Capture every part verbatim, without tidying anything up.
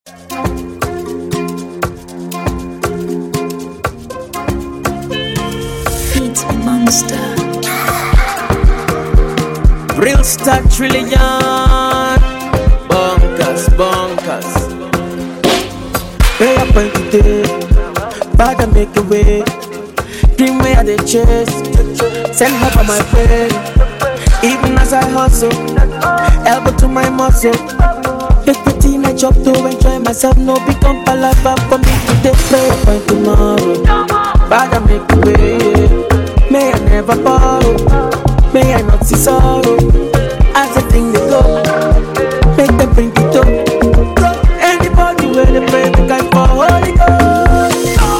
Beat Monster. Real star trillion. Bonkers, bonkers. Pay up on today. Bad and make a way. Dream way I dey chase. Send help on my way. Even as I hustle, elbow to my muscle. Take the tea, I chop to enjoy myself. No become palava for me today. Pray up on tomorrow. Bad and make a way. May I never borrow. May I not see sorrow. As the thing they go, make them bring it up. Anybody where they pray, the guy for Holy Ghost.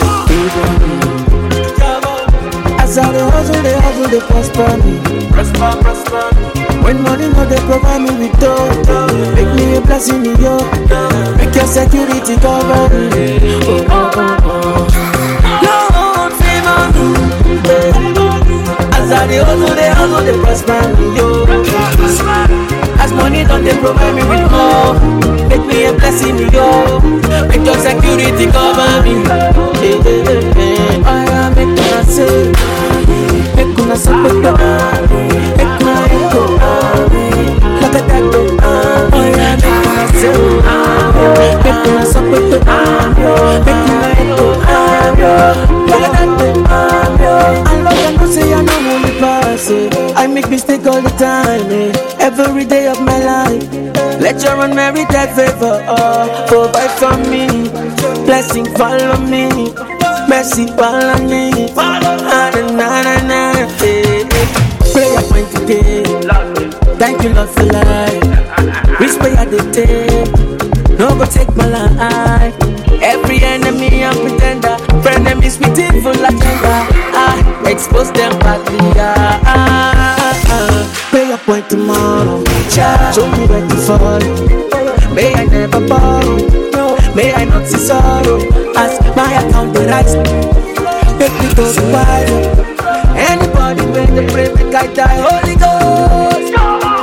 As I dey hustle, they hustle, they prosper me. Prosper, prosper. When money no they provide me with dough. Make me a blessing in you. Make your security cover me. Oh, oh, oh, oh. Lord, favor me. As I dey hustle, they hustle, they prosper me. Yo. As money don't they provide me with more. Make me a blessing in you. Make your security cover me. Hey, hey, hey, hey. I am making a say. Make una support me. Make una echo. Look at that go. I am making a say. Make una support me. Make una echo. Look at that go. I love them to say I know only pass it. I make mistake all the time, eh? Every day of my life. Let your unmerited favor oh, provide for me. Blessing follow me. Mercy follow me. Ah, na, na, na, na, eh, eh. Prayer point today. Thank you Lord for life. Which way I did take? No go take my life. Every enemy and pretender. Friend enemies with evil agenda. I expose them badly. Ah, ah, ah. Pay your point tomorrow. Show me where to follow. May I never borrow. May I not see sorrow. As my account the rise. Make me go to wide. Anybody when they pray make I die. Holy Ghost.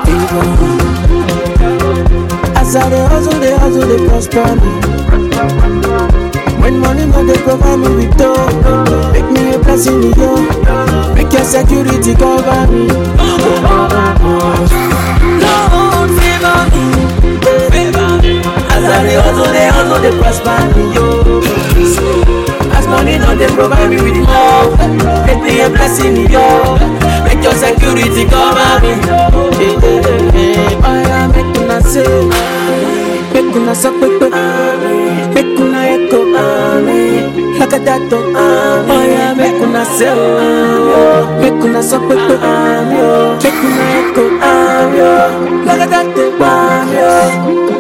As I dey hustle, they hustle, they prosper me. When money no they provide me with dough. Make me a blessing in you. Make your security cover me. Lord, favor me, favor me. As I dey hustle, they hustle, they prosper me, yo. As money no they provide me with more. Make me a blessing in you. Make your security cover me. Hey, hey, hey, hey. I am making a say. Make una support me. Make una echo. Look at that door. Oh yeah, make una say. Make una support me. Make una echo. Look at that door.